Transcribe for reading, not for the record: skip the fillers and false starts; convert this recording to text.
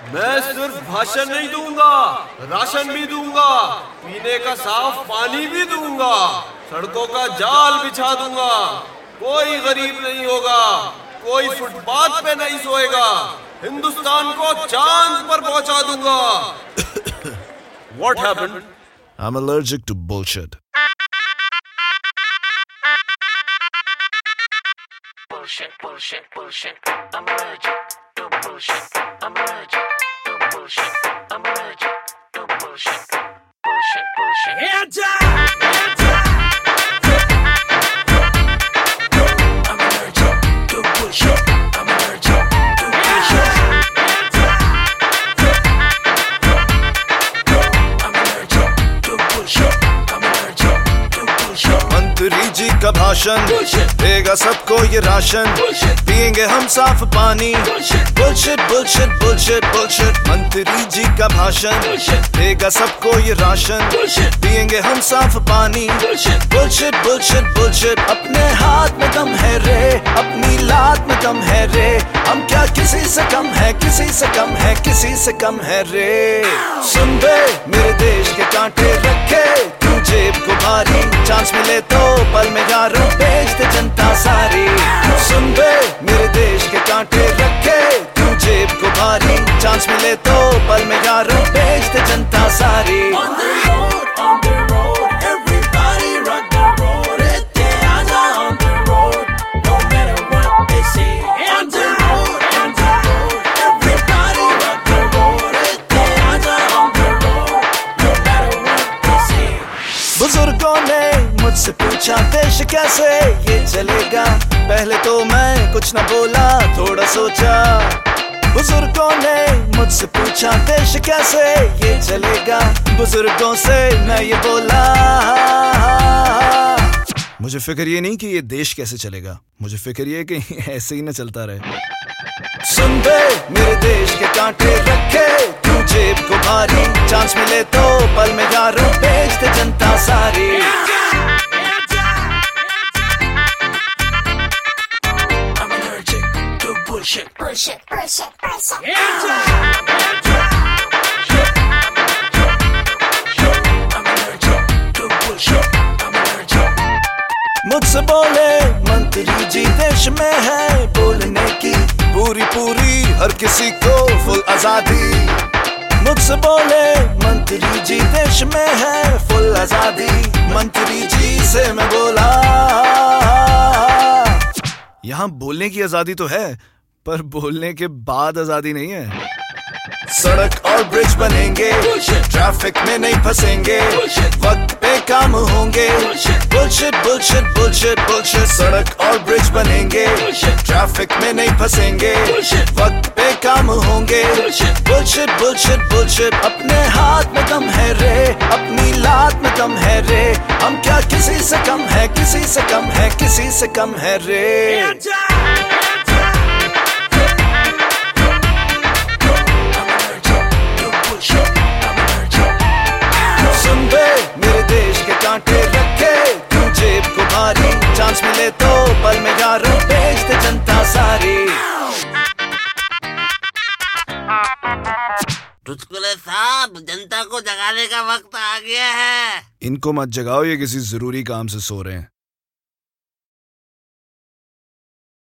मैं सिर्फ भाषण नहीं दूंगा, राशन भी दूंगा, पीने का साफ पानी भी दूंगा, सड़कों का जाल बिछा दूंगा। कोई गरीब नहीं होगा, कोई फुटपाथ पे नहीं सोएगा, हिंदुस्तान को चांद पर पहुंचा दूंगा। What happened? I'm allergic to bullshit. Bullshit. I'm allergic to bullshit. I'm allergic to bullshit. I'm allergic to bullshit. Hands up! I'm allergic to bullshit. I'm allergic to bullshit. I'm allergic to bullshit. I'm allergic to bullshit. मंत्री जी का भाषण देगा सबको ये ration, पिएंगे हम साफ पानी। Bullshit bullshit bullshit bullshit. मंत्री जी का भाषण देगा सबको ये राशन, पिएंगे हम साफ पानी। Bullshit bullshit bullshit. अपने हाथ में दम है रे, अपनी लात में दम है रे, हम क्या किसी से कम है, किसी से कम है, किसी से कम है रे। सुन बे मेरे देश के कांटे रखे तू जेब को भारी, चांस मिले तो पल में यारों बेच दे जनता सारी। सुन बे मेरे देश के कांटे रखे तू जेब को भारी, चांस मिले तो पल में यारों बेच दे जनता सारी। On the road, everybody rock the road. Este año on the road, no matter what they say. On the road, everybody rock the road. Este año on the road, no matter what they say. बुजुर्गों ने मुझसे पूछा देश कैसे ये चलेगा, पहले तो मैं कुछ न बोला, थोड़ा सोचा। बुजुर्गों ने मुझसे पूछा देश कैसे ये चलेगा, बुजुर्गों से मैं ये बोला। मुझे फिक्र ये नहीं कि ये देश कैसे चलेगा, मुझे फिक्र ये कि ऐसे ही न चलता रहे। सुन बे मेरे देश के कांटे रखे तू जेब को भारी, चांस मिले तो पल में यारों बेच दे जनता सारी। I'm allergic to bullshit. I'm allergic to bullshit. I'm allergic. मुझसे बोले मंत्री जी देश में है बोलने की पूरी हर किसी को फुल आजादी। मुझसे बोले मंत्री जी देश में है फुल आजादी, मंत्री जी से मैं बोला यहाँ बोलने की आजादी तो है, पर बोलने के बाद आजादी नहीं है। सड़क और ब्रिज बनेंगे, ट्रैफिक में नहीं फंसेंगे, वक्त पे काम होंगे। Bullshit bullshit bullshit bullshit. सड़क और ब्रिज बनेंगे, ट्रैफिक में नहीं फंसेंगे, वक्त पे काम होंगे। Bullshit bullshit bullshit. अपने हाथ में दम है रे, अपनी लात में दम है रे, हम क्या किसी से कम है, किसी से कम है, किसी से कम है रे। सुन बे मेरे देश के कांटे रखे तू जेब को भारी, चांस मिले तो पल में यारों बेच दे जनता सारी। चुटकुले साहब, जनता को जगाने का वक्त आ गया है। इनको मत जगाओ, ये किसी जरूरी काम से सो रहे हैं।